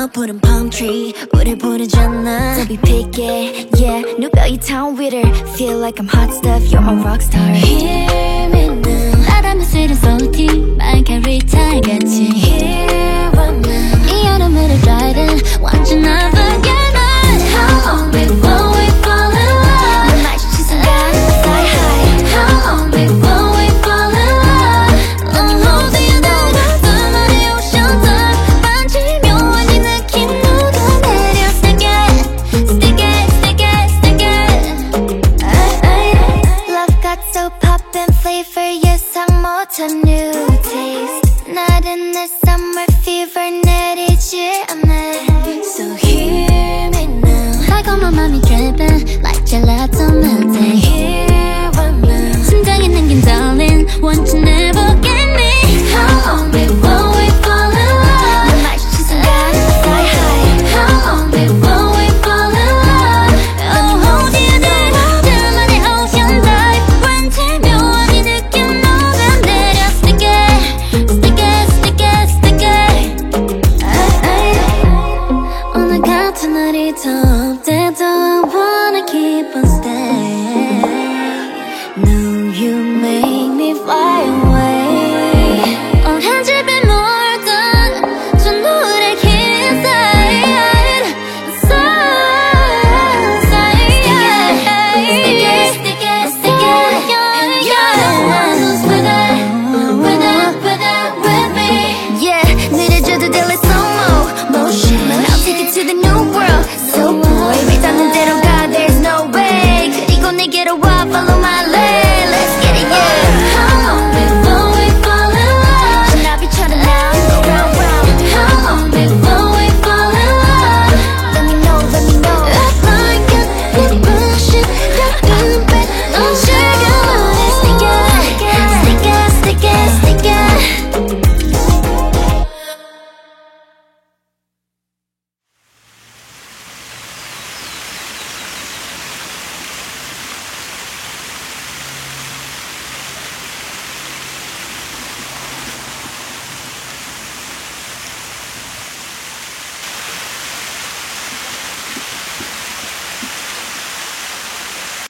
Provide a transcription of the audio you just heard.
푸른 palm tree 우릴 부르잖아 Don't be picky, yeah 누가 이 town with her Feel like I'm hot stuff, you're my rockstar Hear me now 바람에 스른 소티 마이카리타 같이 Here I'm now 이 여름을 driving 완전 나 forget not How long before we fall in love 난 마주친 순간 fly high How long before we fall in love 너무 어디에 나가 나만의 ocean dive 반지 묘한 이 느낌 녹아내려 Stick it, stick it, stick it, stick it Love got so poppin' flavor 예상 못한 new taste 나른한 summer fever 내리지 않네 So hear me now 달콤한 맘이 dripping like gelato melting Here I'm now 심장에 남긴 darling want you never get me How long before we fall in love 난 마주친 순간 fly high How long before we fall in love Oh 어디에 나가 나만의 ocean dive 왠지 묘한 이 느낌 녹아내려 Stick it, stick it, stick it, stick it 오늘 같은 날이 더 없대도 I wanna keep on staying No, you make me fly